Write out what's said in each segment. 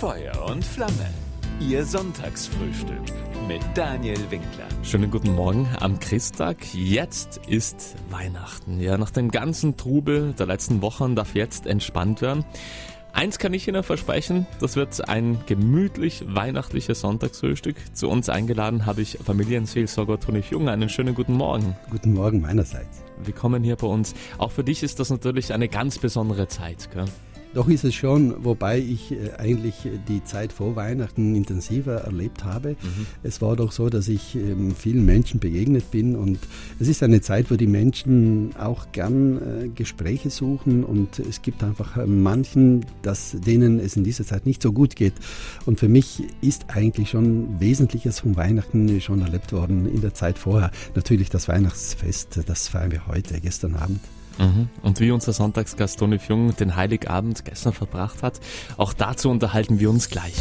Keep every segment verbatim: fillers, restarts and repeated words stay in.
Feuer und Flamme. Ihr Sonntagsfrühstück mit Daniel Winkler. Schönen guten Morgen am Christtag. Jetzt ist Weihnachten. Ja, nach dem ganzen Trubel der letzten Wochen darf jetzt entspannt werden. Eins kann ich Ihnen versprechen, das wird ein gemütlich weihnachtliches Sonntagsfrühstück. Zu uns eingeladen habe ich Familienseelsorger Toni Jung. Einen schönen guten Morgen. Guten Morgen meinerseits. Willkommen hier bei uns. Auch für dich ist das natürlich eine ganz besondere Zeit, gell? Doch ist es schon, wobei ich äh, eigentlich die Zeit vor Weihnachten intensiver erlebt habe. Mhm. Es war doch so, dass ich ähm, vielen Menschen begegnet bin und es ist eine Zeit, wo die Menschen auch gern äh, Gespräche suchen und es gibt einfach äh, manchen, dass, denen es in dieser Zeit nicht so gut geht. Und für mich ist eigentlich schon Wesentliches von Weihnachten schon erlebt worden in der Zeit vorher. Natürlich das Weihnachtsfest, das feiern wir heute, gestern Abend. Mhm. Und wie unser Sonntagsgast Toni Jung den Heiligabend gestern verbracht hat, auch dazu unterhalten wir uns gleich.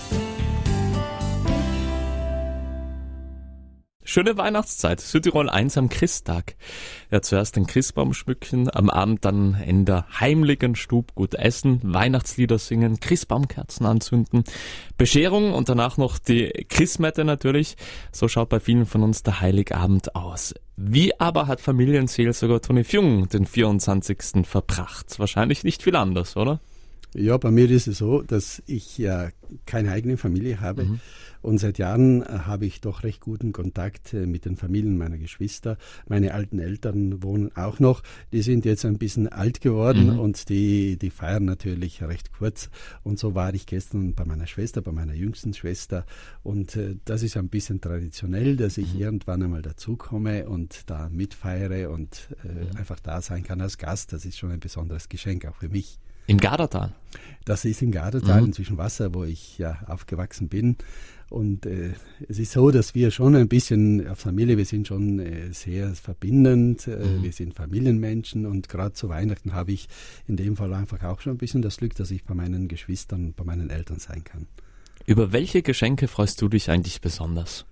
Schöne Weihnachtszeit, Südtirol eins am Christtag. Ja, zuerst den Christbaum schmücken, am Abend dann in der heimlichen Stube gut essen, Weihnachtslieder singen, Christbaumkerzen anzünden, Bescherung und danach noch die Christmette natürlich. So schaut bei vielen von uns der Heiligabend aus. Wie aber hat Familienseelsorger Toni Jung den vierundzwanzigsten verbracht? Wahrscheinlich nicht viel anders, oder? Ja, bei mir ist es so, dass ich ja keine eigene Familie habe mhm. und seit Jahren habe ich doch recht guten Kontakt mit den Familien meiner Geschwister. Meine alten Eltern wohnen auch noch, die sind jetzt ein bisschen alt geworden mhm. und die, die feiern natürlich recht kurz. Und so war ich gestern bei meiner Schwester, bei meiner jüngsten Schwester und äh, das ist ein bisschen traditionell, dass ich mhm. irgendwann einmal dazukomme und da mitfeiere und äh, mhm. einfach da sein kann als Gast. Das ist schon ein besonderes Geschenk, auch für mich. Im Gardatal? Das ist im Gardatal, mhm. inzwischen Wasser, wo ich ja aufgewachsen bin. Und äh, es ist so, dass wir schon ein bisschen auf Familie, wir sind schon äh, sehr verbindend, äh, mhm. wir sind Familienmenschen und gerade zu Weihnachten habe ich in dem Fall einfach auch schon ein bisschen das Glück, dass ich bei meinen Geschwistern, bei meinen Eltern sein kann. Über welche Geschenke freust du dich eigentlich besonders?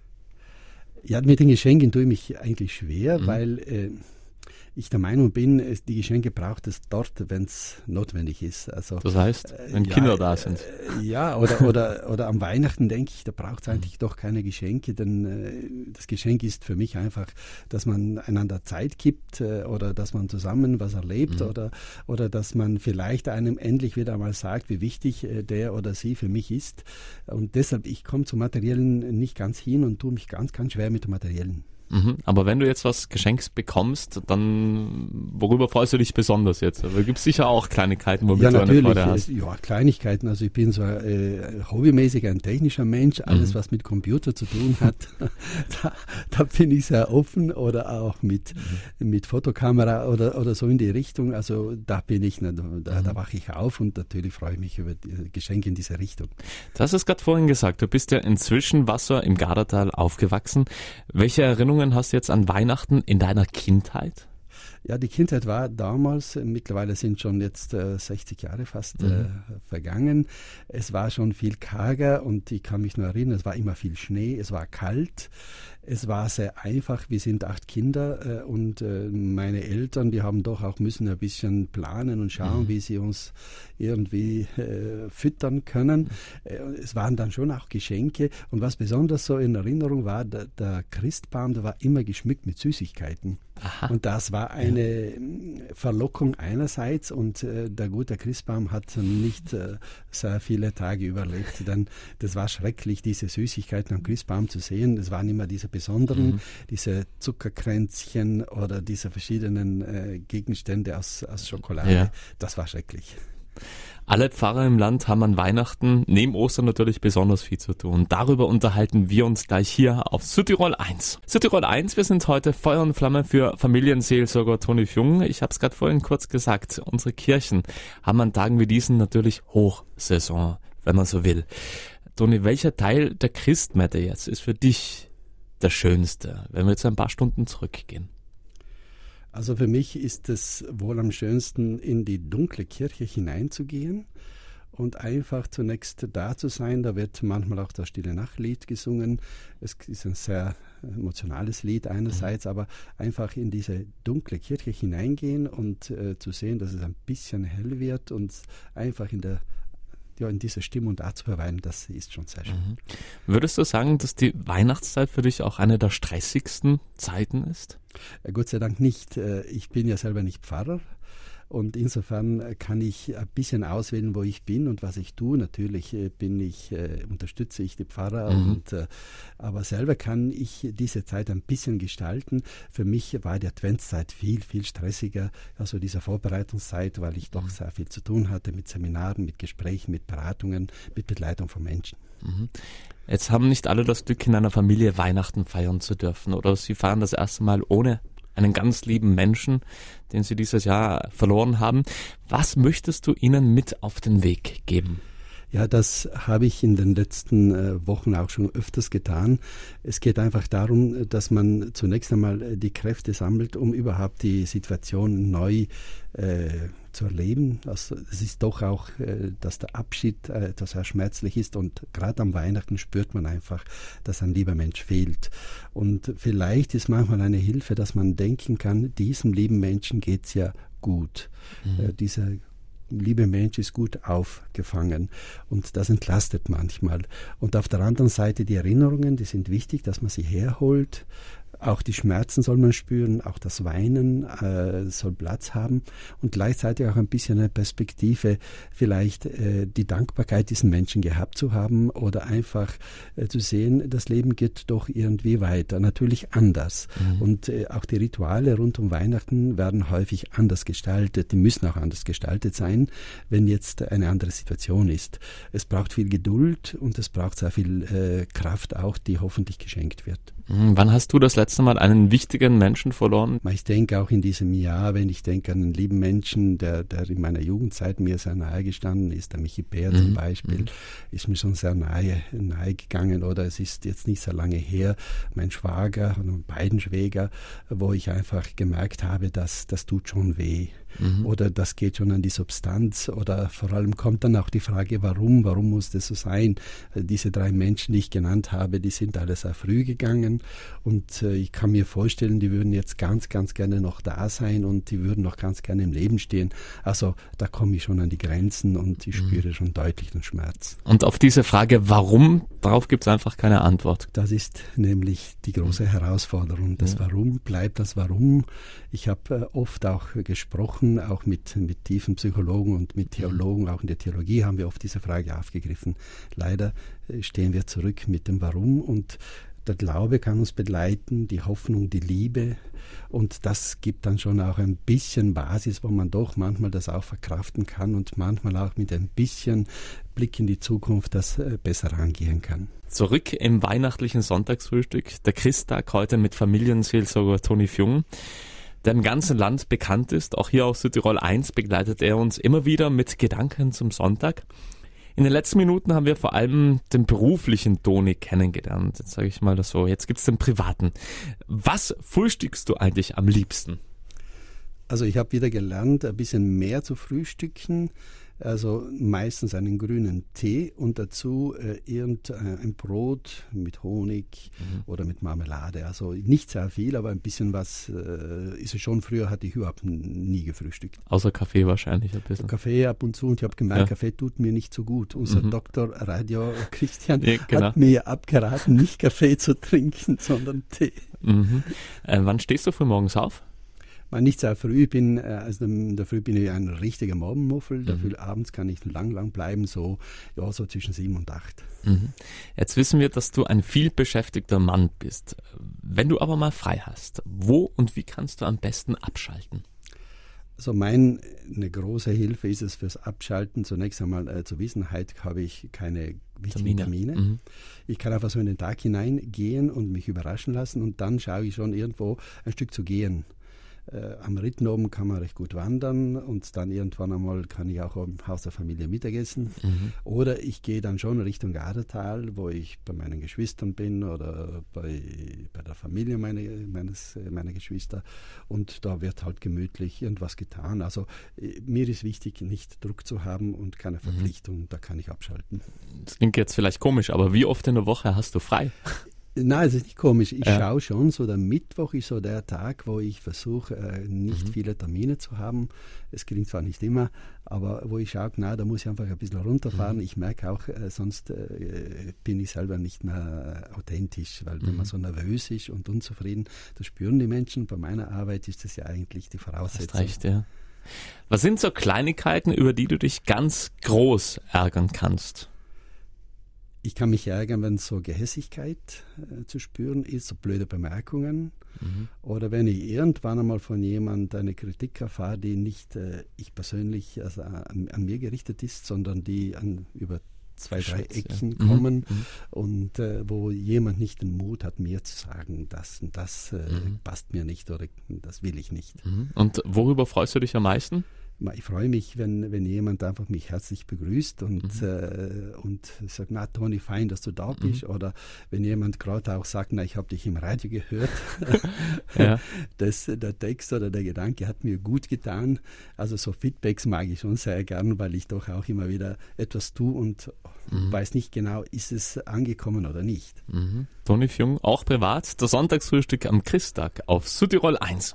Ja, mit den Geschenken tue ich mich eigentlich schwer, mhm. weil äh, ich der Meinung bin, die Geschenke braucht es dort, wenn es notwendig ist. Also, das heißt, wenn ja, Kinder da sind. Äh, ja, oder, oder, oder am Weihnachten denke ich, da braucht es eigentlich mhm. doch keine Geschenke, denn äh, das Geschenk ist für mich einfach, dass man einander Zeit gibt äh, oder dass man zusammen was erlebt mhm. oder, oder dass man vielleicht einem endlich wieder einmal sagt, wie wichtig äh, der oder sie für mich ist. Und deshalb, ich komme zum Materiellen nicht ganz hin und tue mich ganz, ganz schwer mit dem Materiellen. Mhm, aber wenn du jetzt was Geschenks bekommst, dann worüber freust du dich besonders jetzt? Aber gibt es sicher auch Kleinigkeiten, womit ja, du eine Freude hast? Ja, Kleinigkeiten. Also ich bin so äh, hobbymäßig ein technischer Mensch. Alles, mhm. was mit Computer zu tun hat, da, da bin ich sehr offen. Oder auch mit, mhm. mit Fotokamera oder, oder so in die Richtung. Also da bin ich, da, mhm. da wache ich auf und natürlich freue ich mich über die Geschenke in diese Richtung. Du hast es gerade vorhin gesagt, du bist ja inzwischen Wasser im Gardatal aufgewachsen. Welche Erinnerungen hast du jetzt an Weihnachten in deiner Kindheit? Ja, die Kindheit war damals, mittlerweile sind schon jetzt äh, sechzig Jahre fast mhm. äh, vergangen. Es war schon viel karger und ich kann mich nur erinnern, es war immer viel Schnee, es war kalt. Es war sehr einfach, wir sind acht Kinder äh, und äh, meine Eltern, die haben doch auch müssen ein bisschen planen und schauen, mhm. wie sie uns irgendwie äh, füttern können. Äh, es waren dann schon auch Geschenke und was besonders so in Erinnerung war, der, der Christbaum, der war immer geschmückt mit Süßigkeiten. Aha. Und das war eine ja. Verlockung einerseits und äh, der gute Christbaum hat nicht äh, sehr viele Tage überlebt, denn das war schrecklich, diese Süßigkeiten am Christbaum zu sehen. Es waren immer diese besonderen, mhm. diese Zuckerkränzchen oder diese verschiedenen äh, Gegenstände aus, aus Schokolade. Ja. Das war schrecklich. Alle Pfarrer im Land haben an Weihnachten neben Ostern natürlich besonders viel zu tun. Darüber unterhalten wir uns gleich hier auf Südtirol eins. Südtirol eins, wir sind heute Feuer und Flamme für Familienseelsorger Toni Jung. Ich habe es gerade vorhin kurz gesagt, unsere Kirchen haben an Tagen wie diesen natürlich Hochsaison, wenn man so will. Toni, welcher Teil der Christmette jetzt ist für dich der schönste, wenn wir jetzt ein paar Stunden zurückgehen? Also für mich ist es wohl am schönsten, in die dunkle Kirche hineinzugehen und einfach zunächst da zu sein. Da wird manchmal auch das Stille Nachtlied gesungen. Es ist ein sehr emotionales Lied einerseits, mhm. aber einfach in diese dunkle Kirche hineingehen und äh, zu sehen, dass es ein bisschen hell wird und einfach in der ja, in dieser Stimmung da zu verweilen, das ist schon sehr schön. Mhm. Würdest du sagen, dass die Weihnachtszeit für dich auch eine der stressigsten Zeiten ist? Äh, Gott sei Dank nicht. Äh, ich bin ja selber nicht Pfarrer. Und insofern kann ich ein bisschen auswählen, wo ich bin und was ich tue. Natürlich bin ich, äh, unterstütze ich die Pfarrer, mhm. und, äh, aber selber kann ich diese Zeit ein bisschen gestalten. Für mich war die Adventszeit viel, viel stressiger, also diese Vorbereitungszeit, weil ich doch mhm. sehr viel zu tun hatte mit Seminaren, mit Gesprächen, mit Beratungen, mit Begleitung von Menschen. Mhm. Jetzt haben nicht alle das Glück, in einer Familie Weihnachten feiern zu dürfen, oder sie feiern das erste Mal ohne einen ganz lieben Menschen, den sie dieses Jahr verloren haben. Was möchtest du ihnen mit auf den Weg geben? Ja, das habe ich in den letzten äh, Wochen auch schon öfters getan. Es geht einfach darum, dass man zunächst einmal die Kräfte sammelt, um überhaupt die Situation neu äh, zu erleben. Also es ist doch auch, äh, dass der Abschied äh, etwas sehr schmerzlich ist, und gerade am Weihnachten spürt man einfach, dass ein lieber Mensch fehlt. Und vielleicht ist manchmal eine Hilfe, dass man denken kann, diesem lieben Menschen geht's ja gut. Mhm. Äh, dieser liebe Mensch ist gut aufgefangen, und das entlastet manchmal. Und auf der anderen Seite die Erinnerungen, die sind wichtig, dass man sie herholt. Auch die Schmerzen soll man spüren, auch das Weinen äh, soll Platz haben, und gleichzeitig auch ein bisschen eine Perspektive, vielleicht äh, die Dankbarkeit, diesen Menschen gehabt zu haben, oder einfach äh, zu sehen, das Leben geht doch irgendwie weiter, natürlich anders. Mhm. Und äh, auch die Rituale rund um Weihnachten werden häufig anders gestaltet, die müssen auch anders gestaltet sein, wenn jetzt eine andere Situation ist. Es braucht viel Geduld, und es braucht sehr viel äh, Kraft auch, die hoffentlich geschenkt wird. Mhm. Wann hast du das letzte Mal einen wichtigen Menschen verloren? Ich denke auch in diesem Jahr, wenn ich denke an einen lieben Menschen, der, der in meiner Jugendzeit mir sehr nahe gestanden ist, der Michi Bär mhm. zum Beispiel, mhm. ist mir schon sehr nahe, nahe gegangen. Oder es ist jetzt nicht so lange her, mein Schwager und beiden Schwäger, wo ich einfach gemerkt habe, dass das tut schon weh. Mhm. Oder das geht schon an die Substanz, oder vor allem kommt dann auch die Frage, warum, warum muss das so sein? Diese drei Menschen, die ich genannt habe, die sind alle sehr früh gegangen, und äh, ich kann mir vorstellen, die würden jetzt ganz, ganz gerne noch da sein, und die würden noch ganz gerne im Leben stehen. Also da komme ich schon an die Grenzen, und ich spüre mhm. schon deutlich den Schmerz. Und auf diese Frage, warum, darauf gibt es einfach keine Antwort. Das ist nämlich die große mhm. Herausforderung. Das ja. Warum bleibt das Warum. Ich habe äh, oft auch gesprochen, auch mit, mit tiefen Psychologen und mit Theologen, auch in der Theologie haben wir oft diese Frage aufgegriffen. Leider stehen wir zurück mit dem Warum, und der Glaube kann uns begleiten, die Hoffnung, die Liebe, und das gibt dann schon auch ein bisschen Basis, wo man doch manchmal das auch verkraften kann und manchmal auch mit ein bisschen Blick in die Zukunft das besser angehen kann. Zurück im weihnachtlichen Sonntagsfrühstück, der Christtag heute mit Familienseelsorger Toni Fjung, der im ganzen Land bekannt ist. Auch hier auf Südtirol eins begleitet er uns immer wieder mit Gedanken zum Sonntag. In den letzten Minuten haben wir vor allem den beruflichen Toni kennengelernt. Jetzt sage ich mal das so. Jetzt gibt es den privaten. Was frühstückst du eigentlich am liebsten? Also ich habe wieder gelernt, ein bisschen mehr zu frühstücken. Also meistens einen grünen Tee und dazu äh, irgendein Brot mit Honig mhm. oder mit Marmelade. Also nicht sehr viel, aber ein bisschen was äh, ist es schon. Früher hatte ich überhaupt nie gefrühstückt. Außer Kaffee wahrscheinlich ein bisschen. Kaffee ab und zu, und ich habe gemerkt, ja. Kaffee tut mir nicht so gut. Unser mhm. Doktor Radio Christian ja, genau. hat mir abgeraten, nicht Kaffee zu trinken, sondern Tee. Mhm. Äh, wann stehst du früh morgens auf? Nicht sehr früh, ich bin, also in der Früh bin ich ein richtiger Morgenmuffel, mhm. dafür abends kann ich lang, lang bleiben, so, ja, so zwischen sieben und acht. Mhm. Jetzt wissen wir, dass du ein viel beschäftigter Mann bist. Wenn du aber mal frei hast, wo und wie kannst du am besten abschalten? Also meine große Hilfe ist es fürs Abschalten. Zunächst einmal äh, zur Wissenheit habe ich keine wichtigen Termine. Termine. Mhm. Ich kann einfach so in den Tag hineingehen und mich überraschen lassen, und dann schaue ich schon irgendwo ein Stück zu gehen. Äh, am Ritten oben kann man recht gut wandern, und dann irgendwann einmal kann ich auch im Haus der Familie Mittagessen. Mhm. Oder ich gehe dann schon Richtung Gardetal, wo ich bei meinen Geschwistern bin oder bei, bei der Familie meine, meines, meiner Geschwister, und da wird halt gemütlich irgendwas getan. Also äh, mir ist wichtig, nicht Druck zu haben und keine Verpflichtung, mhm. da kann ich abschalten. Das klingt jetzt vielleicht komisch, aber wie oft in der Woche hast du frei? Nein, es ist nicht komisch. Ich Ja. schaue schon, so der Mittwoch ist so der Tag, wo ich versuche, äh, nicht Mhm. viele Termine zu haben. Es gelingt zwar nicht immer, aber wo ich schaue, na, da muss ich einfach ein bisschen runterfahren. Mhm. Ich merke auch, äh, sonst äh, bin ich selber nicht mehr authentisch, weil wenn man so nervös ist und unzufrieden, das spüren die Menschen. Bei meiner Arbeit ist das ja eigentlich die Hast Voraussetzung. recht, ja. Was sind so Kleinigkeiten, über die du dich ganz groß ärgern kannst? Ich kann mich ärgern, wenn so Gehässigkeit äh, zu spüren ist, so blöde Bemerkungen. Mhm. Oder wenn ich irgendwann einmal von jemand eine Kritik erfahre, die nicht äh, ich persönlich also an, an mir gerichtet ist, sondern die an, über zwei, drei Schätze, Ecken ja. kommen Mhm. und äh, wo jemand nicht den Mut hat, mir zu sagen, das und das äh, Mhm. passt mir nicht oder das will ich nicht. Mhm. Und worüber freust du dich am meisten? Ich freue mich, wenn, wenn jemand einfach mich herzlich begrüßt und, Mhm. äh, und sagt, na Toni, fein, dass du da bist. Mhm. Oder wenn jemand gerade auch sagt, na, ich habe dich im Radio gehört. Ja. Das, der Text oder der Gedanke hat mir gut getan. Also so Feedbacks mag ich schon sehr gern, weil ich doch auch immer wieder etwas tue und Mhm. weiß nicht genau, ist es angekommen oder nicht. Mhm. Toni Fjung, auch privat, das Sonntagsfrühstück am Christtag auf Südtirol eins.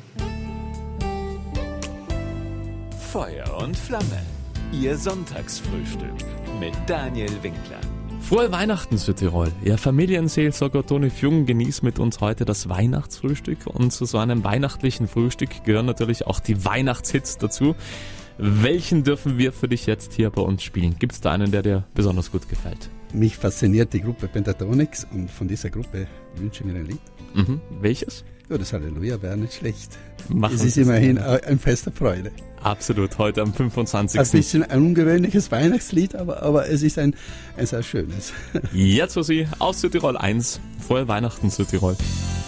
Feuer und Flamme. Ihr Sonntagsfrühstück mit Daniel Winkler. Frohe Weihnachten, Südtirol. Ihr Familienseelsorger Toni Fjung genießt mit uns heute das Weihnachtsfrühstück und zu so einem weihnachtlichen Frühstück gehören natürlich auch die Weihnachtshits dazu. Welchen dürfen wir für dich jetzt hier bei uns spielen? Gibt es da einen, der dir besonders gut gefällt? Mich fasziniert die Gruppe Pentatonix und von dieser Gruppe wünsche ich mir ein Lied. Mhm. Welches? Ja, das Halleluja wäre nicht schlecht. Machen Es wir ist das immerhin gerne. ein Fest der Freude. Absolut, heute am Ein fünfundzwanzigsten bisschen ein ungewöhnliches Weihnachtslied, aber, aber es ist ein, ein sehr schönes. Jetzt für Sie aus Südtirol eins. Frohe Weihnachten, Südtirol.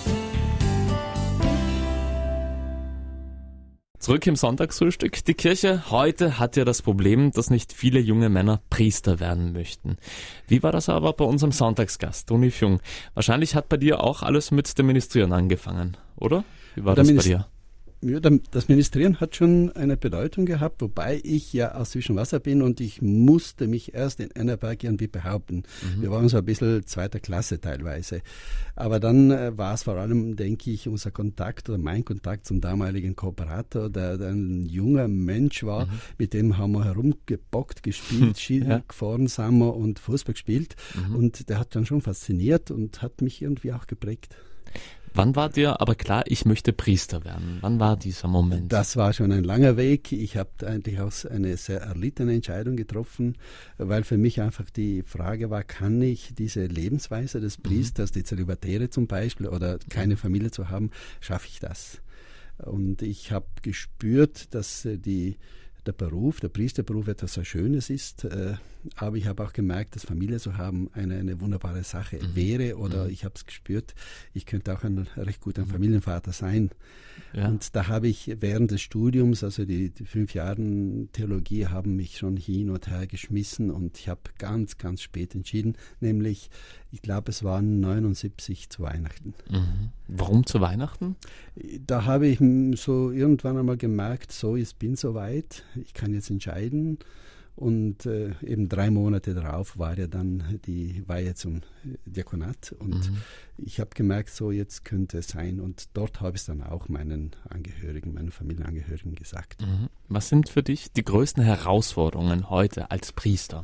Zurück im Sonntagsfrühstück. Die Kirche heute hat ja das Problem, dass nicht viele junge Männer Priester werden möchten. Wie war das aber bei unserem Sonntagsgast, Toni Fjung? Wahrscheinlich hat bei dir auch alles mit dem Ministrieren angefangen, oder? Wie war Der das bei Minis- dir? Ja, das Ministrieren hat schon eine Bedeutung gehabt, wobei ich ja aus Zwischenwasser bin und ich musste mich erst in Ennerberg irgendwie behaupten. Mhm. Wir waren so ein bisschen zweiter Klasse teilweise. Aber dann äh, war es vor allem, denke ich, unser Kontakt oder mein Kontakt zum damaligen Kooperator, der, der ein junger Mensch war, Mhm. mit dem haben wir herumgebockt, gespielt, Ski Ja. gefahren sind wir und Fußball gespielt. Mhm. Und der hat dann schon fasziniert und hat mich irgendwie auch geprägt. Wann war dir aber klar, ich möchte Priester werden? Wann war dieser Moment? Das war schon ein langer Weg. Ich habe eigentlich auch eine sehr erlittene Entscheidung getroffen, weil für mich einfach die Frage war, kann ich diese Lebensweise des Priesters, die Zölibatäre zum Beispiel, oder keine Familie zu haben, schaffe ich das? Und ich habe gespürt, dass äh, die der Beruf, der Priesterberuf etwas sehr Schönes ist, äh, aber ich habe auch gemerkt, dass Familie zu haben eine, eine wunderbare Sache Mhm. wäre oder Mhm. ich habe es gespürt, ich könnte auch ein recht guter Familienvater sein. Ja. Und da habe ich während des Studiums, also die, die fünf Jahre Theologie haben mich schon hin und her geschmissen und ich habe ganz, ganz spät entschieden, nämlich, ich glaube, es waren neunundsiebzig zu Weihnachten. Mhm. Warum zu Weihnachten? Da habe ich m, so irgendwann einmal gemerkt, so, ich bin soweit, ich kann jetzt entscheiden. Und äh, eben drei Monate darauf war ja dann die Weihe zum Diakonat und Mhm. ich habe gemerkt, so jetzt könnte es sein und dort habe ich es dann auch meinen Angehörigen, meinen Familienangehörigen gesagt. Mhm. Was sind für dich die größten Herausforderungen heute als Priester?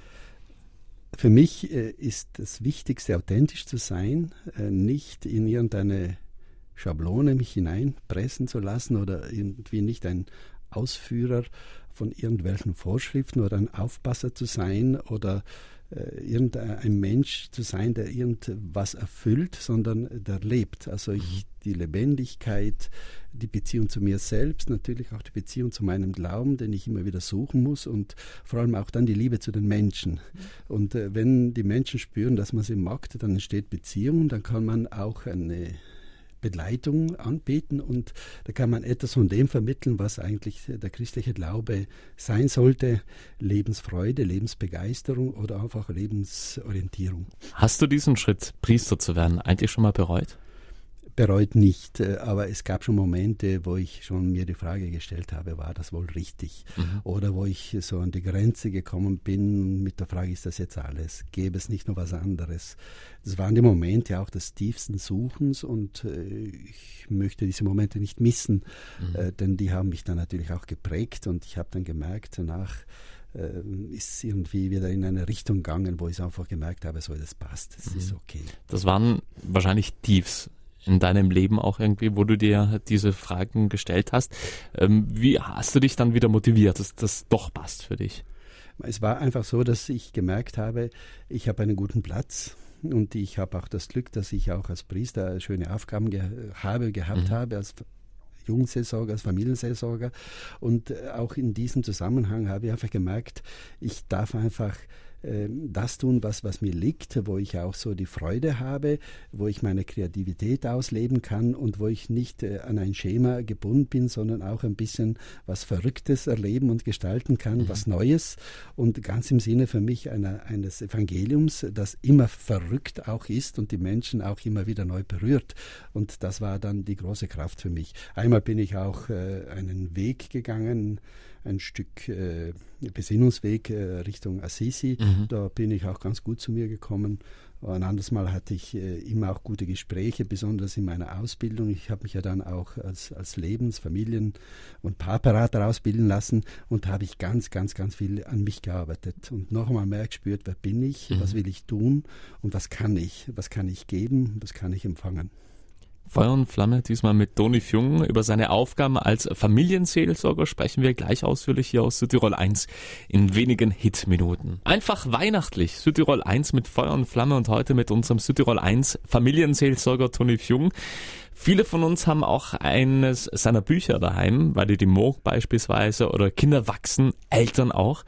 Für mich äh, ist das Wichtigste, authentisch zu sein, äh, nicht in irgendeine Schablone mich hineinpressen zu lassen oder irgendwie nicht ein Ausführer von irgendwelchen Vorschriften oder ein Aufpasser zu sein oder äh, irgendein Mensch zu sein, der irgendwas erfüllt, sondern der lebt. Also ich, die Lebendigkeit, die Beziehung zu mir selbst, natürlich auch die Beziehung zu meinem Glauben, den ich immer wieder suchen muss und vor allem auch dann die Liebe zu den Menschen. Und äh, wenn die Menschen spüren, dass man sie mag, dann entsteht Beziehung, dann kann man auch eine Begleitung anbieten und da kann man etwas von dem vermitteln, was eigentlich der christliche Glaube sein sollte. Lebensfreude, Lebensbegeisterung oder einfach Lebensorientierung. Hast du diesen Schritt, Priester zu werden, eigentlich schon mal bereut? bereut nicht, aber es gab schon Momente, wo ich schon mir die Frage gestellt habe, war das wohl richtig? Mhm. Oder wo ich so an die Grenze gekommen bin mit der Frage, ist das jetzt alles? Gäbe es nicht noch was anderes? Das waren die Momente auch des tiefsten Suchens und äh, ich möchte diese Momente nicht missen, mhm. äh, denn die haben mich dann natürlich auch geprägt und ich habe dann gemerkt, danach äh, ist irgendwie wieder in eine Richtung gegangen, wo ich einfach gemerkt habe, so, das passt, das mhm. ist okay. Das waren wahrscheinlich Tiefs in deinem Leben auch irgendwie, wo du dir diese Fragen gestellt hast. Ähm, wie hast du dich dann wieder motiviert, dass das doch passt für dich? Es war einfach so, dass ich gemerkt habe, ich habe einen guten Platz. Und ich habe auch das Glück, dass ich auch als Priester schöne Aufgaben ge- habe, gehabt mhm. habe, als Jugendseelsorger, als Familienseelsorger. Und auch in diesem Zusammenhang habe ich einfach gemerkt, ich darf einfach äh, das tun, was, was mir liegt, wo ich auch so die Freude habe, wo ich meine Kreativität ausleben kann und wo ich nicht äh, an ein Schema gebunden bin, sondern auch ein bisschen was Verrücktes erleben und gestalten kann, mhm. was Neues. Und ganz im Sinne für mich einer, eines Evangeliums, das immer verrückt auch ist und die Menschen auch immer wieder neu berührt. Und das war dann die große Kraft für mich. Einmal bin ich auch äh, einen Weg gegangen, ein Stück äh, Besinnungsweg äh, Richtung Assisi. Mhm. Da bin ich auch ganz gut zu mir gekommen. Ein anderes Mal hatte ich äh, immer auch gute Gespräche, besonders in meiner Ausbildung. Ich habe mich ja dann auch als, als Lebens-, Familien- und Paarberater ausbilden lassen und da habe ich ganz, ganz, ganz viel an mich gearbeitet und noch einmal mehr gespürt, wer bin ich, mhm. was will ich tun und was kann ich, was kann ich geben, was kann ich empfangen. Feuer und Flamme, diesmal mit Toni Fjung. Über seine Aufgaben als Familienseelsorger sprechen wir gleich ausführlich hier aus Südtirol eins in wenigen Hitminuten. Einfach weihnachtlich, Südtirol eins mit Feuer und Flamme und heute mit unserem Südtirol eins Familienseelsorger Toni Fjung. Viele von uns haben auch eines seiner Bücher daheim, weil die Moog beispielsweise oder Kinder wachsen, Eltern auch.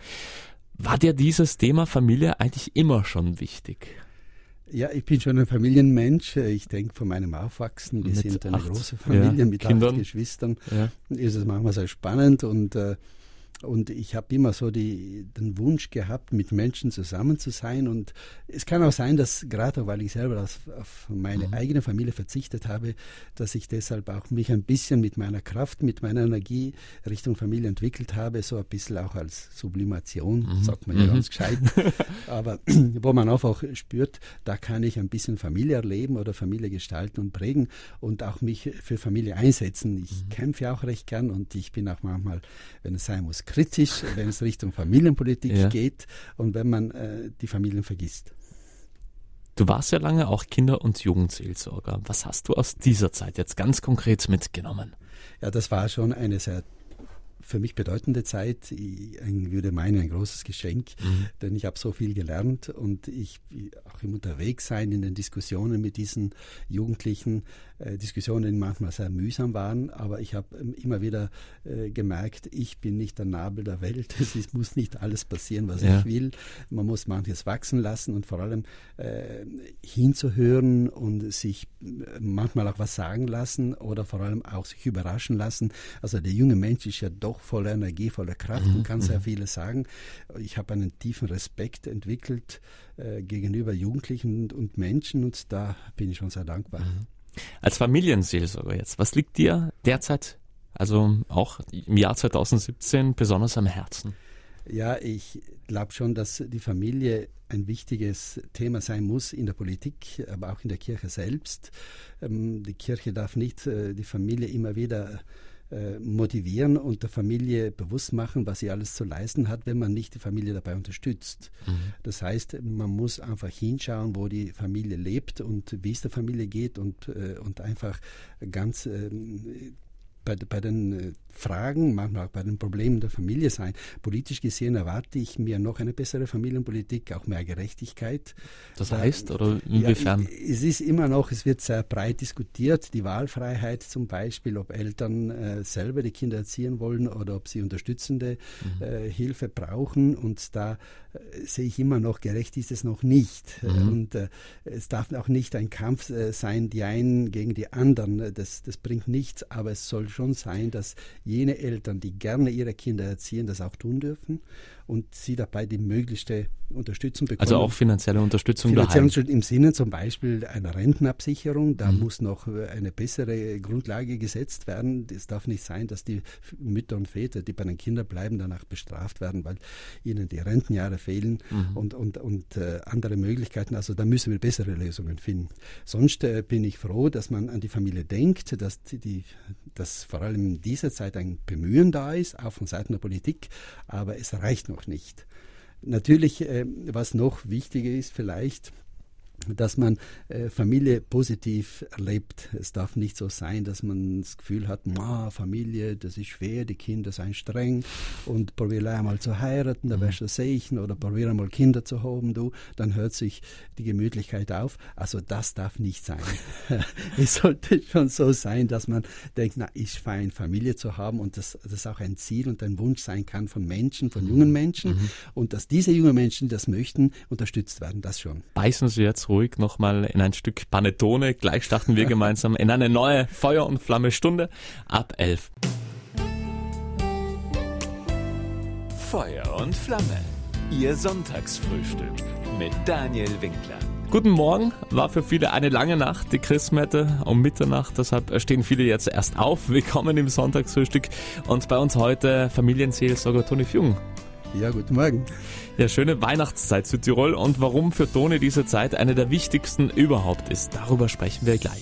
War dir dieses Thema Familie eigentlich immer schon wichtig? Ja, ich bin schon ein Familienmensch. Ich denke von meinem Aufwachsen, wir mit sind eine acht, große Familie ja, mit Kindern. acht Geschwistern. Ja. Ist es manchmal sehr spannend und äh, Und ich habe immer so die, den Wunsch gehabt, mit Menschen zusammen zu sein. Und es kann auch sein, dass gerade weil ich selber auf, auf meine mhm. eigene Familie verzichtet habe, dass ich deshalb auch mich ein bisschen mit meiner Kraft, mit meiner Energie Richtung Familie entwickelt habe. So ein bisschen auch als Sublimation, mhm. sagt man ja mhm. ganz gescheit. Aber wo man einfach spürt, da kann ich ein bisschen Familie erleben oder Familie gestalten und prägen und auch mich für Familie einsetzen. Ich mhm. kämpfe auch recht gern und ich bin auch manchmal, wenn es sein muss, kritisch, wenn es Richtung Familienpolitik ja. geht und wenn man äh, die Familien vergisst. Du warst ja lange auch Kinder- und Jugendseelsorger. Was hast du aus dieser Zeit jetzt ganz konkret mitgenommen? Ja, das war schon eine sehr für mich bedeutende Zeit. Ich würde meinen, ein großes Geschenk, mhm. denn ich habe so viel gelernt und ich auch im Unterwegssein in den Diskussionen mit diesen Jugendlichen, äh, Diskussionen, die manchmal sehr mühsam waren, aber ich habe immer wieder äh, gemerkt, ich bin nicht der Nabel der Welt, es ist, muss nicht alles passieren, was ja. ich will, man muss manches wachsen lassen und vor allem äh, hinzuhören und sich manchmal auch was sagen lassen oder vor allem auch sich überraschen lassen. Also der junge Mensch ist ja doch voller Energie, voller Kraft mhm. und kann sehr vieles sagen. Ich habe einen tiefen Respekt entwickelt äh, gegenüber Jugendlichen und, und Menschen und da bin ich schon sehr dankbar. Mhm. Als Familienseelsorger jetzt, was liegt dir derzeit, also auch im Jahr zwanzig siebzehn, besonders am Herzen? Ja, ich glaube schon, dass die Familie ein wichtiges Thema sein muss in der Politik, aber auch in der Kirche selbst. Ähm, die Kirche darf nicht äh, die Familie immer wieder motivieren und der Familie bewusst machen, was sie alles zu leisten hat, wenn man nicht die Familie dabei unterstützt. Mhm. Das heißt, man muss einfach hinschauen, wo die Familie lebt und wie es der Familie geht und, und einfach ganz ähm, bei, bei den Fragen, manchmal auch bei den Problemen der Familie sein. Politisch gesehen erwarte ich mir noch eine bessere Familienpolitik, auch mehr Gerechtigkeit. Das heißt, oder inwiefern? Ja, es ist immer noch, es wird sehr breit diskutiert, die Wahlfreiheit zum Beispiel, ob Eltern äh, selber die Kinder erziehen wollen oder ob sie unterstützende mhm. äh, Hilfe brauchen und da äh, sehe ich immer noch, gerecht ist es noch nicht. Mhm. Und äh, es darf auch nicht ein Kampf äh, sein, die einen gegen die anderen, das, das bringt nichts, aber es soll schon sein, dass jene Eltern, die gerne ihre Kinder erziehen, das auch tun dürfen und sie dabei die möglichste Unterstützung bekommen. Also auch finanzielle Unterstützung finanzielle daheim. Unterstützung im Sinne zum Beispiel einer Rentenabsicherung. Da Mhm. muss noch eine bessere Grundlage gesetzt werden. Es darf nicht sein, dass die Mütter und Väter, die bei den Kindern bleiben, danach bestraft werden, weil ihnen die Rentenjahre fehlen Mhm. und, und, und äh, andere Möglichkeiten. Also da müssen wir bessere Lösungen finden. Sonst äh, bin ich froh, dass man an die Familie denkt, dass, die, die, dass vor allem in dieser Zeit ein Bemühen da ist, auch von Seiten der Politik, aber es reicht noch nicht. Natürlich, äh, was noch wichtiger ist vielleicht, dass man äh, Familie positiv erlebt. Es darf nicht so sein, dass man das Gefühl hat, Ma, Familie, das ist schwer, die Kinder sind streng und probiere einmal zu heiraten, da wirst du sehen, oder probiere einmal Kinder zu haben, du, dann hört sich die Gemütlichkeit auf. Also das darf nicht sein. Es sollte schon so sein, dass man denkt, na, ist fein, Familie zu haben und dass das auch ein Ziel und ein Wunsch sein kann von Menschen, von jungen Menschen mhm. und dass diese jungen Menschen, die das möchten, unterstützt werden, das schon. Beißen Sie jetzt ruhig nochmal in ein Stück Panettone. Gleich starten wir gemeinsam in eine neue Feuer- und Flamme-Stunde ab elf. Feuer und Flamme, Ihr Sonntagsfrühstück mit Daniel Winkler. Guten Morgen, war für viele eine lange Nacht, die Christmette um Mitternacht, deshalb stehen viele jetzt erst auf. Willkommen im Sonntagsfrühstück und bei uns heute Familienseelsorger Toni Fjung. Ja, guten Morgen. Ja, schöne Weihnachtszeit Südtirol und warum für Toni diese Zeit eine der wichtigsten überhaupt ist, darüber sprechen wir gleich.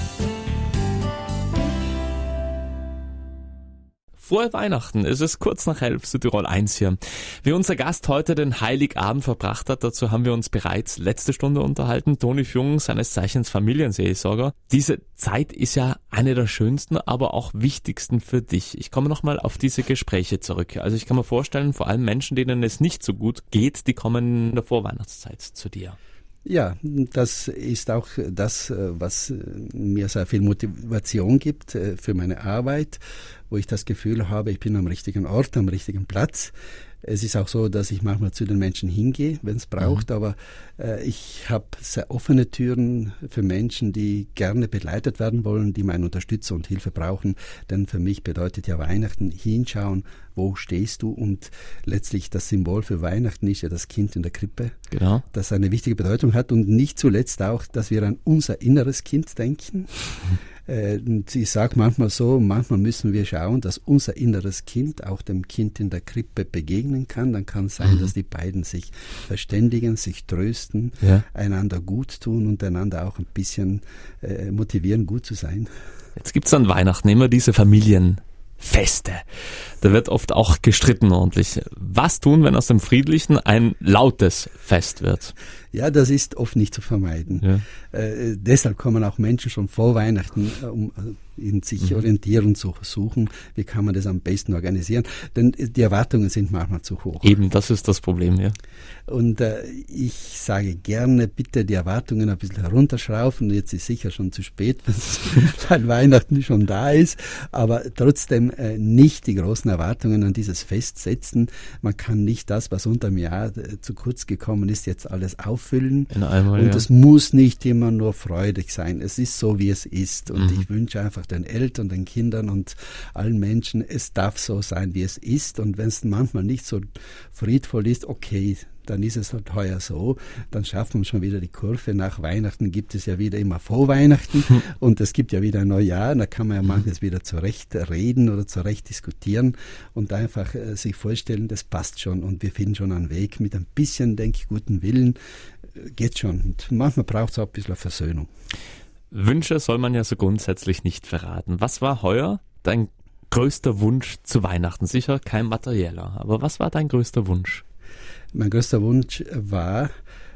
Frohe Weihnachten, es ist kurz nach elf, Südtirol eins hier. Wie unser Gast heute den Heiligabend verbracht hat, dazu haben wir uns bereits letzte Stunde unterhalten. Toni Fjung, seines Zeichens Familienseelsorger. Diese Zeit ist ja eine der schönsten, aber auch wichtigsten für dich. Ich komme nochmal auf diese Gespräche zurück. Also ich kann mir vorstellen, vor allem Menschen, denen es nicht so gut geht, die kommen in der Vorweihnachtszeit zu dir. Ja, das ist auch das, was mir sehr viel Motivation gibt für meine Arbeit, wo ich das Gefühl habe, ich bin am richtigen Ort, am richtigen Platz. Es ist auch so, dass ich manchmal zu den Menschen hingehe, wenn es braucht, mhm. aber äh, ich habe sehr offene Türen für Menschen, die gerne begleitet werden wollen, die meine Unterstützung und Hilfe brauchen. Denn für mich bedeutet ja Weihnachten hinschauen, wo stehst du? Und letztlich das Symbol für Weihnachten ist ja das Kind in der Krippe, genau. das eine wichtige Bedeutung hat und nicht zuletzt auch, dass wir an unser inneres Kind denken. Mhm. Und ich sage manchmal so, manchmal müssen wir schauen, dass unser inneres Kind auch dem Kind in der Krippe begegnen kann. Dann kann es sein, mhm. dass die beiden sich verständigen, sich trösten, ja. einander gut tun und einander auch ein bisschen äh, motivieren, gut zu sein. Jetzt gibt es an Weihnachten immer diese Familienfeste. Da wird oft auch gestritten ordentlich. Was tun, wenn aus dem Friedlichen ein lautes Fest wird? Ja, das ist oft nicht zu vermeiden. Ja. Äh, deshalb kommen auch Menschen schon vor Weihnachten, äh, um in sich mhm. orientieren zu suchen, wie kann man das am besten organisieren. Denn die Erwartungen sind manchmal zu hoch. Eben, das ist das Problem, ja. Und äh, ich sage gerne, bitte die Erwartungen ein bisschen herunterschrauben. Jetzt ist sicher schon zu spät, weil Weihnachten schon da ist. Aber trotzdem äh, nicht die großen Erwartungen an dieses Fest setzen. Man kann nicht das, was unter dem Jahr äh, zu kurz gekommen ist, jetzt alles auffüllen. In einmal, und ja. es muss nicht immer nur freudig sein. Es ist so, wie es ist. Und mhm. ich wünsche einfach den Eltern, den Kindern und allen Menschen, es darf so sein, wie es ist. Und wenn es manchmal nicht so friedvoll ist, okay, dann ist es halt heuer so, dann schafft man schon wieder die Kurve. Nach Weihnachten gibt es ja wieder immer Vorweihnachten hm. und es gibt ja wieder ein Neujahr, da kann man ja manches wieder zurecht reden oder zurecht diskutieren und einfach äh, sich vorstellen, das passt schon und wir finden schon einen Weg. Mit ein bisschen, denke ich, guten Willen äh, geht schon. Und manchmal braucht es auch ein bisschen Versöhnung. Wünsche soll man ja so grundsätzlich nicht verraten. Was war heuer dein größter Wunsch zu Weihnachten? Sicher kein materieller, aber was war dein größter Wunsch? Mein größter Wunsch war,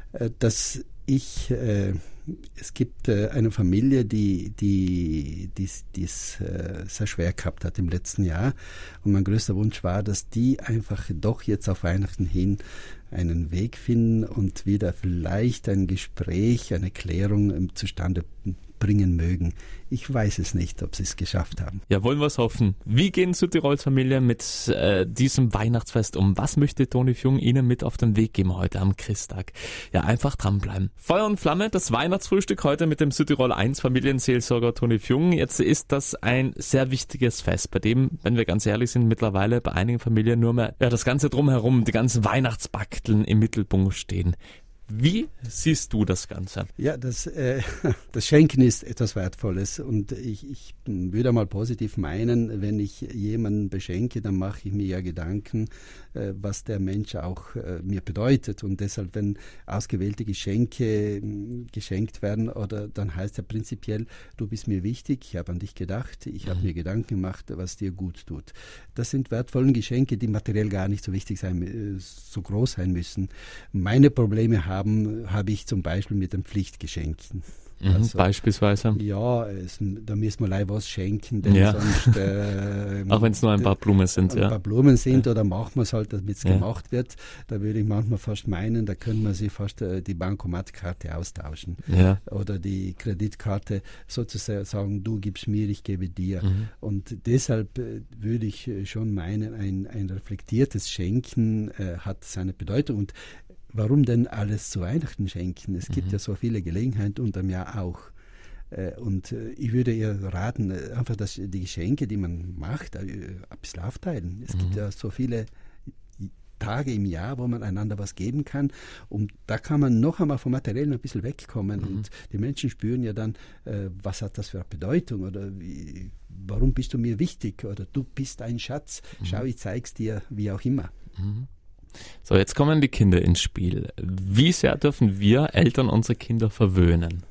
dass ich, äh, es gibt äh, eine Familie, die die dies, dies äh, sehr schwer gehabt hat im letzten Jahr. Und mein größter Wunsch war, dass die einfach doch jetzt auf Weihnachten hin einen Weg finden und wieder vielleicht ein Gespräch, eine Klärung ähm, zustande bringen mögen. Ich weiß es nicht, ob sie es geschafft haben. Ja, wollen wir es hoffen. Wie gehen Südtirols Familie mit äh, diesem Weihnachtsfest um? Was möchte Toni Fjung Ihnen mit auf den Weg geben heute am Christtag? Ja, einfach dranbleiben. Feuer und Flamme, das Weihnachtsfrühstück heute mit dem Südtirol eins Familienseelsorger Toni Fjung. Jetzt ist das ein sehr wichtiges Fest, bei dem, wenn wir ganz ehrlich sind, mittlerweile bei einigen Familien nur mehr ja, das Ganze drumherum, die ganzen Weihnachtsbakteln im Mittelpunkt stehen. Wie siehst du das Ganze? Ja, das, äh, das Schenken ist etwas Wertvolles und ich, ich würde mal positiv meinen, wenn ich jemanden beschenke, dann mache ich mir ja Gedanken, äh, was der Mensch auch äh, mir bedeutet und deshalb, wenn ausgewählte Geschenke äh, geschenkt werden, oder dann heißt ja prinzipiell, du bist mir wichtig, ich habe an dich gedacht, ich habe mir Gedanken gemacht, was dir gut tut. Das sind wertvolle Geschenke, die materiell gar nicht so wichtig sein, äh, so groß sein müssen. Meine Probleme haben habe ich zum Beispiel mit den Pflichtgeschenken. Mhm, also, beispielsweise? Ja, es, da müssen wir leider was schenken, denn ja. sonst... Äh, Auch wenn es nur ein paar Blumen sind. Ein ja. paar Blumen sind ja. Oder machen wir es halt, damit es ja. gemacht wird. Da würde ich manchmal fast meinen, da könnte man sich fast äh, die Bankomatkarte austauschen. Ja. Oder die Kreditkarte sozusagen sagen, du gibst mir, ich gebe dir. Mhm. Und deshalb äh, würde ich äh, schon meinen, ein, ein reflektiertes Schenken äh, hat seine Bedeutung. Und warum denn alles zu Weihnachten schenken? Es gibt mhm. ja so viele Gelegenheiten unterm Jahr auch. Und ich würde ihr raten, einfach dass die Geschenke, die man macht, ein bisschen aufteilen. Es mhm. gibt ja so viele Tage im Jahr, wo man einander was geben kann. Und da kann man noch einmal vom Materiellen ein bisschen wegkommen. Mhm. Und die Menschen spüren ja dann, was hat das für eine Bedeutung oder wie, warum bist du mir wichtig oder du bist ein Schatz. Mhm. Schau, ich zeig's dir, wie auch immer. Mhm. So, jetzt kommen die Kinder ins Spiel. Wie sehr dürfen wir Eltern unsere Kinder verwöhnen?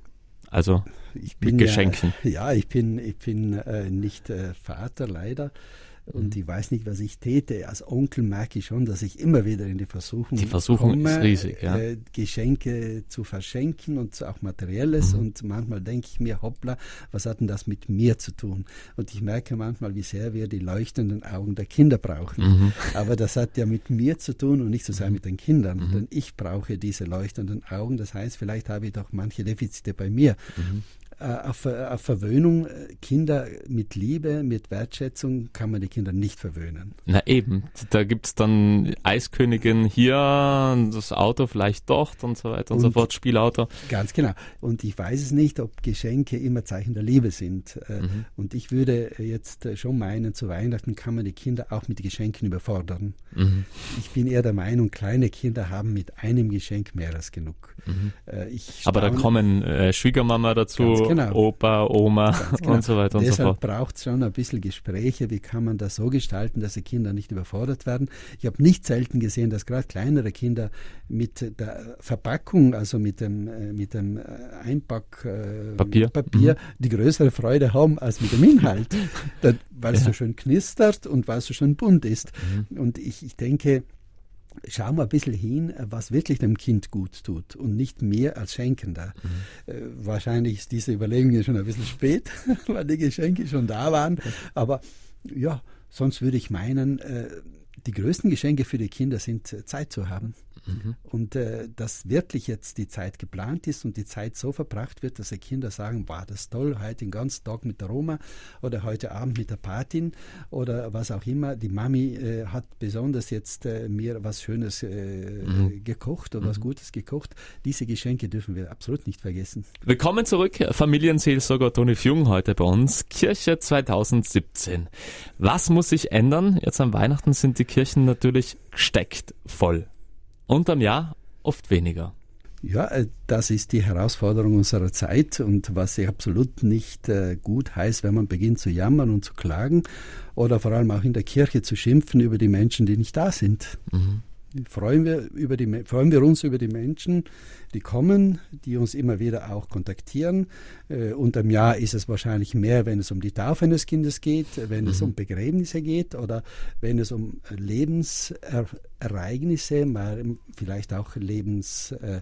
Also ich bin mit Geschenken. Ja, ja ich bin, ich bin äh, nicht äh, Vater, leider. Und ich weiß nicht, was ich täte. Als Onkel merke ich schon, dass ich immer wieder in die Versuchung Die Versuchung komme, ist riesig, ja. äh, Geschenke zu verschenken und auch Materielles. Mhm. Und manchmal denke ich mir, hoppla, was hat denn das mit mir zu tun? Und ich merke manchmal, wie sehr wir die leuchtenden Augen der Kinder brauchen. Mhm. Aber das hat ja mit mir zu tun und nicht so sehr mit den Kindern. Mhm. Denn ich brauche diese leuchtenden Augen. Das heißt, vielleicht habe ich doch manche Defizite bei mir. Mhm. Auf, auf Verwöhnung, Kinder mit Liebe, mit Wertschätzung kann man die Kinder nicht verwöhnen. Na eben, da gibt es dann Eiskönigin hier, das Auto vielleicht dort und so weiter und, und so fort, Spielauto. Ganz genau. Und ich weiß es nicht, ob Geschenke immer Zeichen der Liebe sind. Mhm. Und ich würde jetzt schon meinen, zu Weihnachten kann man die Kinder auch mit Geschenken überfordern. Mhm. Ich bin eher der Meinung, kleine Kinder haben mit einem Geschenk mehr als genug. Mhm. Ich Aber da kommen äh, Schwiegermama dazu, genau. Opa, Oma genau. und so weiter und Deshalb so fort. Deshalb braucht es schon ein bisschen Gespräche, wie kann man das so gestalten, dass die Kinder nicht überfordert werden. Ich habe nicht selten gesehen, dass gerade kleinere Kinder mit der Verpackung, also mit dem, mit dem Einpackpapier, äh, Papier, Papier mhm. die größere Freude haben als mit dem Inhalt, da, weil es ja. so schön knistert und weil es so schön bunt ist. Mhm. Und ich, ich denke, schauen wir ein bisschen hin, was wirklich dem Kind gut tut und nicht mehr als Schenkender. Mhm. Äh, wahrscheinlich ist diese Überlegung ja schon ein bisschen spät, weil die Geschenke schon da waren. Aber ja, sonst würde ich meinen, äh, die größten Geschenke für die Kinder sind, äh, Zeit zu haben. Mhm. Und äh, dass wirklich jetzt die Zeit geplant ist und die Zeit so verbracht wird, dass die Kinder sagen, wow, das ist toll, heute den ganzen Tag mit der Oma oder heute Abend mit der Patin oder was auch immer. Die Mami äh, hat besonders jetzt äh, mir was Schönes äh, mhm. gekocht oder mhm. was Gutes gekocht. Diese Geschenke dürfen wir absolut nicht vergessen. Willkommen zurück, Familienseelsorger Toni Fjung heute bei uns, Kirche zwanzig siebzehn. Was muss sich ändern? Jetzt an Weihnachten sind die Kirchen natürlich gesteckt voll. Unterm Jahr oft weniger. Ja, das ist die Herausforderung unserer Zeit und was ich absolut nicht äh, gut heißt, wenn man beginnt zu jammern und zu klagen oder vor allem auch in der Kirche zu schimpfen über die Menschen, die nicht da sind. Mhm. Freuen wir, über die, freuen wir uns über die Menschen, die kommen, die uns immer wieder auch kontaktieren. Äh, unterm Jahr ist es wahrscheinlich mehr, wenn es um die Taufe eines Kindes geht, wenn mhm. es um Begräbnisse geht oder wenn es um Lebensereignisse, mal vielleicht auch Lebens... Äh,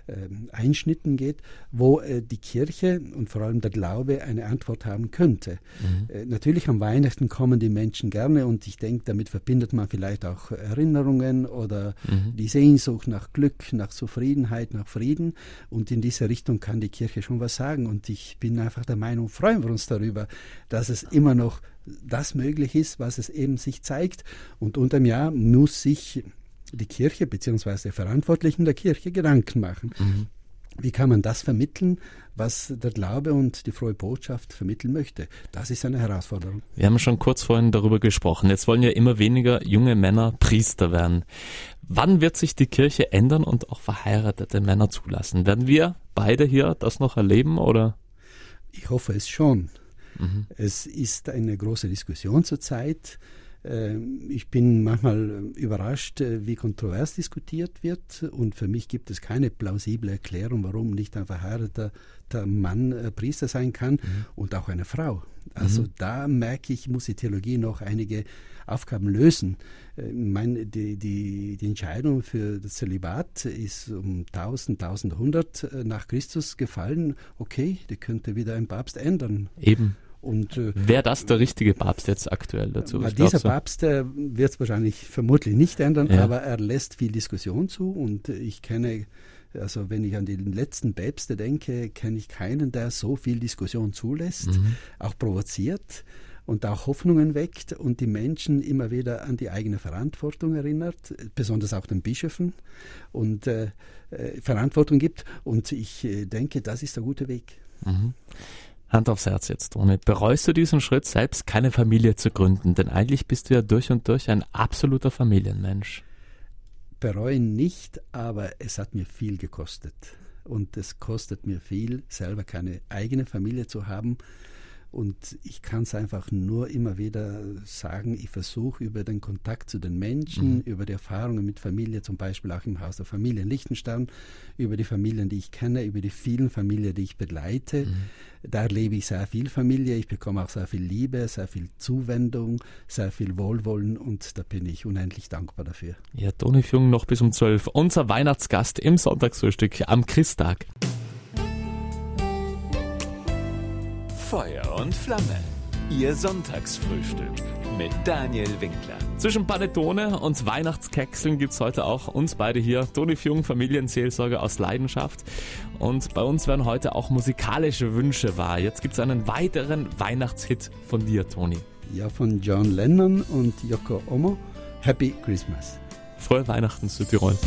äh, Einschnitten geht, wo äh, die Kirche und vor allem der Glaube eine Antwort haben könnte. Mhm. Äh, natürlich am Weihnachten kommen die Menschen gerne und ich denke, damit verbindet man vielleicht auch Erinnerungen oder mhm. die Sehnsucht nach Glück, nach Zufriedenheit, nach Frieden, und in diese Richtung kann die Kirche schon was sagen, und ich bin einfach der Meinung, freuen wir uns darüber, dass es immer noch das möglich ist, was es eben sich zeigt, und unterm Jahr muss sich die Kirche bzw. die Verantwortlichen der Kirche Gedanken machen. Mhm. Wie kann man das vermitteln, was der Glaube und die frohe Botschaft vermitteln möchte? Das ist eine Herausforderung. Wir haben schon kurz vorhin darüber gesprochen. Jetzt wollen ja immer weniger junge Männer Priester werden. Wann wird sich die Kirche ändern und auch verheiratete Männer zulassen? Werden wir beide hier das noch erleben, oder? Ich hoffe es schon. Mhm. Es ist eine große Diskussion zurzeit. Ich bin manchmal überrascht, wie kontrovers diskutiert wird, und für mich gibt es keine plausible Erklärung, warum nicht ein verheirateter Mann Priester sein kann, mhm. und auch eine Frau. Also mhm. da merke ich, muss die Theologie noch einige Aufgaben lösen. Ich meine, die, die, die Entscheidung für das Zölibat ist um tausend, tausendeinhundert nach Christus gefallen. Okay, die könnte wieder ein Papst ändern. Eben. Und, äh, Wäre das der richtige Papst jetzt aktuell dazu? Na, dieser so. Papst äh, wird es wahrscheinlich vermutlich nicht ändern, ja. aber er lässt viel Diskussion zu, und äh, ich kenne, also wenn ich an die letzten Päpste denke, kenne ich keinen, der so viel Diskussion zulässt, mhm. auch provoziert und auch Hoffnungen weckt und die Menschen immer wieder an die eigene Verantwortung erinnert, besonders auch den Bischöfen, und äh, äh, Verantwortung gibt, und ich äh, denke, das ist der gute Weg. Mhm. Hand aufs Herz jetzt, Toni. Bereust du diesen Schritt, selbst keine Familie zu gründen? Denn eigentlich bist du ja durch und durch ein absoluter Familienmensch. Bereuen nicht, aber es hat mir viel gekostet. Und es kostet mir viel, selber keine eigene Familie zu haben. Und ich kann es einfach nur immer wieder sagen, ich versuche über den Kontakt zu den Menschen, mhm. über die Erfahrungen mit Familie, zum Beispiel auch im Haus der Familie in Liechtenstein, über die Familien, die ich kenne, über die vielen Familien, die ich begleite. Mhm. Da erlebe ich sehr viel Familie, ich bekomme auch sehr viel Liebe, sehr viel Zuwendung, sehr viel Wohlwollen, und da bin ich unendlich dankbar dafür. Ja, Toni Fjung noch bis um zwölf, unser Weihnachtsgast im Sonntagsfrühstück am Christtag. Feuer und Flamme, Ihr Sonntagsfrühstück mit Daniel Winkler. Zwischen Panettone und Weihnachtskekseln gibt es heute auch uns beide hier. Toni Fjung, Familienseelsorger aus Leidenschaft. Und bei uns werden heute auch musikalische Wünsche wahr. Jetzt gibt es einen weiteren Weihnachtshit von dir, Toni. Ja, von John Lennon und Yoko Ono. Happy Christmas. Frohe Weihnachten, Südtirol.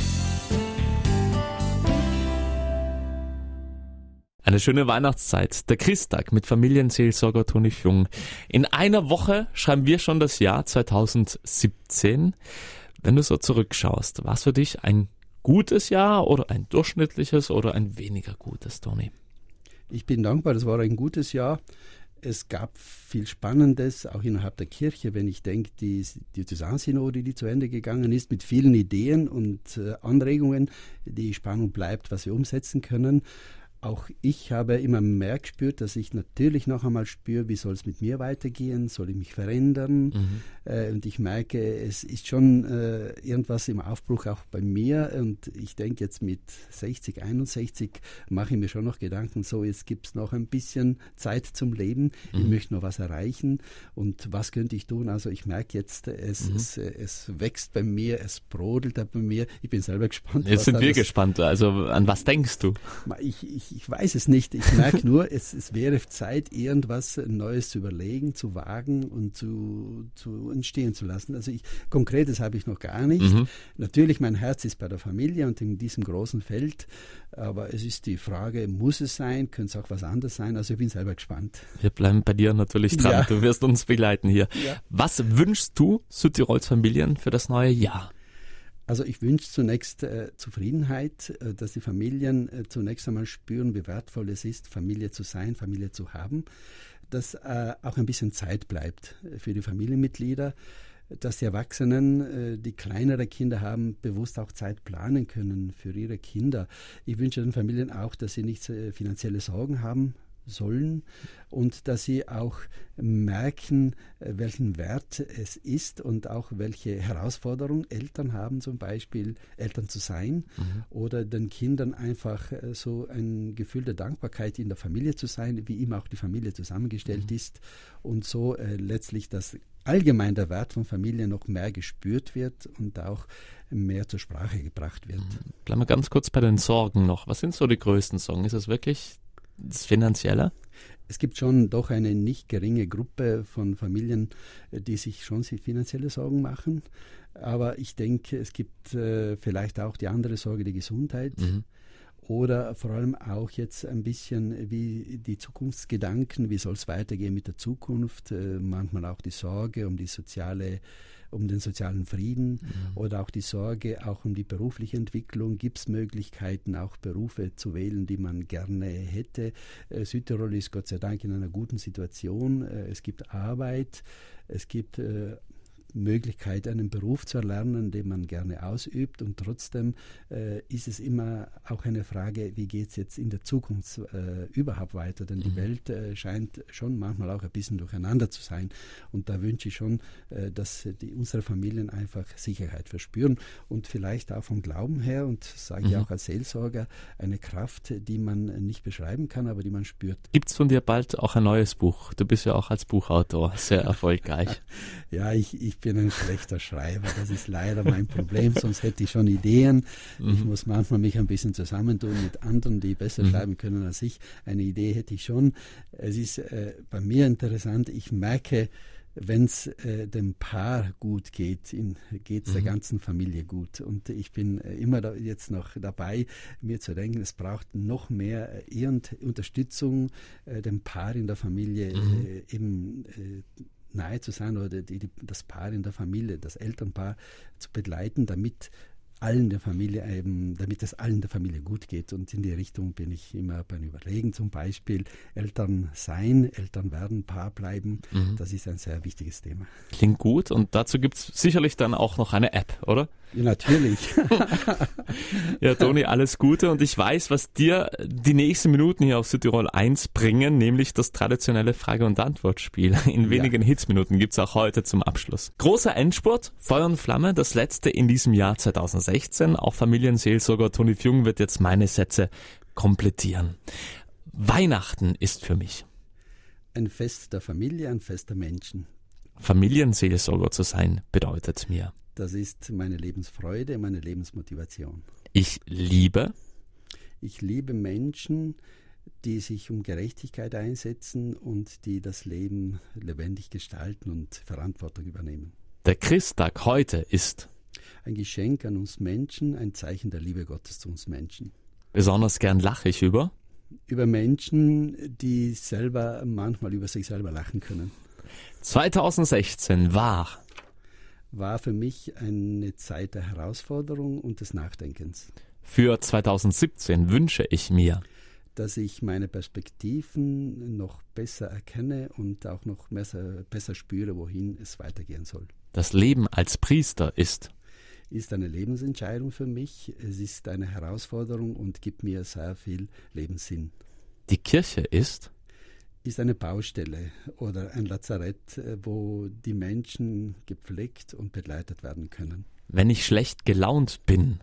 Eine schöne Weihnachtszeit, der Christtag mit Familienseelsorger Toni Fjung. In einer Woche schreiben wir schon das Jahr zweitausendsiebzehn. Wenn du so zurückschaust, war es für dich ein gutes Jahr oder ein durchschnittliches oder ein weniger gutes, Toni? Ich bin dankbar, es war ein gutes Jahr. Es gab viel Spannendes, auch innerhalb der Kirche, wenn ich denke, die Diözesansynode, die zu Ende gegangen ist, mit vielen Ideen und äh, Anregungen, die Spannung bleibt, was wir umsetzen können. Auch ich habe immer mehr gespürt, dass ich natürlich noch einmal spüre, wie soll es mit mir weitergehen, soll ich mich verändern? Mhm. Äh, und ich merke, es ist schon äh, irgendwas im Aufbruch auch bei mir. Und ich denke jetzt mit sechzig, einundsechzig mache ich mir schon noch Gedanken, so jetzt gibt es noch ein bisschen Zeit zum Leben. Mhm. Ich möchte noch was erreichen. Und was könnte ich tun? Also ich merke jetzt, es, mhm. es, es wächst bei mir, es brodelt bei mir. Ich bin selber gespannt. Jetzt sind wir gespannt. Also an was denkst du? Ich, ich Ich weiß es nicht. Ich merke nur, es, es wäre Zeit, irgendwas Neues zu überlegen, zu wagen und zu, zu entstehen zu lassen. Also ich, Konkretes habe ich noch gar nicht. Mhm. Natürlich, mein Herz ist bei der Familie und in diesem großen Feld. Aber es ist die Frage, muss es sein? Könnte es auch was anderes sein? Also ich bin selber gespannt. Wir bleiben bei dir natürlich dran. Ja. Du wirst uns begleiten hier. Ja. Was wünschst du Südtirols Familien für das neue Jahr? Also ich wünsche zunächst äh, Zufriedenheit, äh, dass die Familien äh, zunächst einmal spüren, wie wertvoll es ist, Familie zu sein, Familie zu haben, dass äh, auch ein bisschen Zeit bleibt äh, für die Familienmitglieder, dass die Erwachsenen, äh, die kleinere Kinder haben, bewusst auch Zeit planen können für ihre Kinder. Ich wünsche den Familien auch, dass sie nicht äh, finanzielle Sorgen haben, sollen und dass sie auch merken, welchen Wert es ist und auch welche Herausforderung Eltern haben, zum Beispiel Eltern zu sein mhm. oder den Kindern einfach so ein Gefühl der Dankbarkeit in der Familie zu sein, wie immer auch die Familie zusammengestellt mhm. ist und so äh, letztlich das allgemein der Wert von Familie noch mehr gespürt wird und auch mehr zur Sprache gebracht wird. Bleiben wir ganz kurz bei den Sorgen noch. Was sind so die größten Sorgen? Ist das wirklich das Finanzielle? Es gibt schon doch eine nicht geringe Gruppe von Familien, die sich schon finanzielle Sorgen machen. Aber ich denke, es gibt äh, vielleicht auch die andere Sorge, die Gesundheit. Mhm. Oder vor allem auch jetzt ein bisschen wie die Zukunftsgedanken, wie soll es weitergehen mit der Zukunft, äh, manchmal auch die Sorge um die soziale, um den sozialen Frieden mhm. oder auch die Sorge auch um die berufliche Entwicklung. Gibt es Möglichkeiten, auch Berufe zu wählen, die man gerne hätte? Äh, Südtirol ist Gott sei Dank in einer guten Situation. Äh, es gibt Arbeit, es gibt äh, Möglichkeit, einen Beruf zu erlernen, den man gerne ausübt und trotzdem äh, ist es immer auch eine Frage, wie geht es jetzt in der Zukunft äh, überhaupt weiter, denn mhm. die Welt äh, scheint schon manchmal auch ein bisschen durcheinander zu sein und da wünsche ich schon, äh, dass die, unsere Familien einfach Sicherheit verspüren und vielleicht auch vom Glauben her und sage ich mhm. auch als Seelsorger, eine Kraft, die man nicht beschreiben kann, aber die man spürt. Gibt es von dir bald auch ein neues Buch? Du bist ja auch als Buchautor sehr erfolgreich. Ja, ich, ich Ich bin ein schlechter Schreiber, das ist leider mein Problem, sonst hätte ich schon Ideen. Mhm. Ich muss manchmal mich ein bisschen zusammentun mit anderen, die besser mhm. schreiben können als ich. Eine Idee hätte ich schon. Es ist äh, bei mir interessant, ich merke, wenn es äh, dem Paar gut geht, geht es mhm. der ganzen Familie gut. Und ich bin äh, immer da, jetzt noch dabei, mir zu denken, es braucht noch mehr äh, Unterstützung äh, dem Paar in der Familie mhm. äh, eben äh, nahe zu sein oder die, die, das Paar in der Familie, das Elternpaar zu begleiten, damit allen der Familie eben, damit es allen der Familie gut geht. Und in die Richtung bin ich immer beim Überlegen, zum Beispiel Eltern sein, Eltern werden, Paar bleiben. Mhm. Das ist ein sehr wichtiges Thema. Klingt gut und dazu gibt es sicherlich dann auch noch eine App, oder? Ja, natürlich. Ja, Toni, alles Gute und ich weiß, was dir die nächsten Minuten hier auf Südtirol eins bringen, nämlich das traditionelle Frage- und Antwortspiel. In ja. wenigen Hitzminuten gibt es auch heute zum Abschluss. Großer Endspurt, Feuer und Flamme, das letzte in diesem Jahr zweitausendsechzehn. Auch Familienseelsorger Toni Fjung wird jetzt meine Sätze komplettieren. Weihnachten ist für mich ein Fest der Familie, ein Fest der Menschen. Familienseelsorger zu sein bedeutet mir: Das ist meine Lebensfreude, meine Lebensmotivation. Ich liebe? Ich liebe Menschen, die sich um Gerechtigkeit einsetzen und die das Leben lebendig gestalten und Verantwortung übernehmen. Der Christtag heute ist ein Geschenk an uns Menschen, ein Zeichen der Liebe Gottes zu uns Menschen. Besonders gern lache ich über? Über Menschen, die selber manchmal über sich selber lachen können. zweitausendsechzehn war? war für mich eine Zeit der Herausforderung und des Nachdenkens. Für zweitausendsiebzehn wünsche ich mir, dass ich meine Perspektiven noch besser erkenne und auch noch besser, besser spüre, wohin es weitergehen soll. Das Leben als Priester ist? Ist eine Lebensentscheidung für mich. Es ist eine Herausforderung und gibt mir sehr viel Lebenssinn. Die Kirche ist? ist eine Baustelle oder ein Lazarett, wo die Menschen gepflegt und begleitet werden können. Wenn ich schlecht gelaunt bin?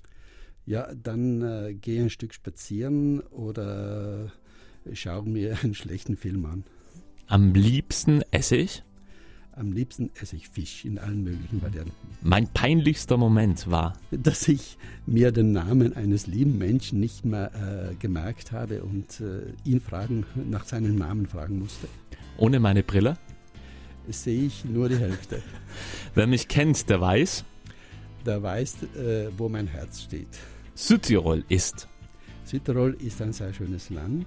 Ja, dann äh, gehe ein Stück spazieren oder schaue mir einen schlechten Film an. Am liebsten esse ich? Am liebsten esse ich Fisch in allen möglichen Varianten. Mein peinlichster Moment war, dass ich mir den Namen eines lieben Menschen nicht mehr äh, gemerkt habe und äh, ihn fragen, nach seinem Namen fragen musste. Ohne meine Brille? Sehe ich nur die Hälfte. Wer mich kennt, der weiß, der weiß, äh, wo mein Herz steht. Südtirol ist? Südtirol ist ein sehr schönes Land.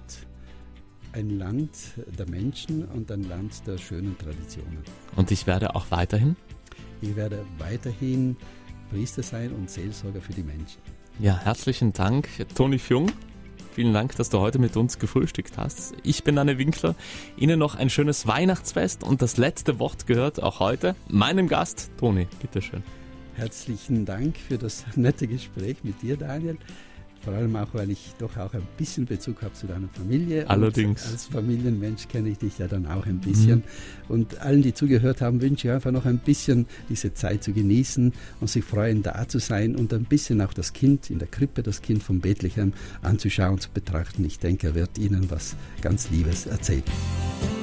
Ein Land der Menschen und ein Land der schönen Traditionen. Und ich werde auch weiterhin? Ich werde weiterhin Priester sein und Seelsorger für die Menschen. Ja, herzlichen Dank, Toni Fjung. Vielen Dank, dass du heute mit uns gefrühstückt hast. Ich bin Anne Winkler. Ihnen noch ein schönes Weihnachtsfest und das letzte Wort gehört auch heute meinem Gast, Toni. Bitteschön. Herzlichen Dank für das nette Gespräch mit dir, Daniel. Vor allem auch, weil ich doch auch ein bisschen Bezug habe zu deiner Familie. Allerdings. Und als Familienmensch kenne ich dich ja dann auch ein bisschen. Mhm. Und allen, die zugehört haben, wünsche ich einfach noch ein bisschen diese Zeit zu genießen und sich freuen, da zu sein und ein bisschen auch das Kind in der Krippe, das Kind von Bethlehem anzuschauen, zu betrachten. Ich denke, er wird Ihnen was ganz Liebes erzählen.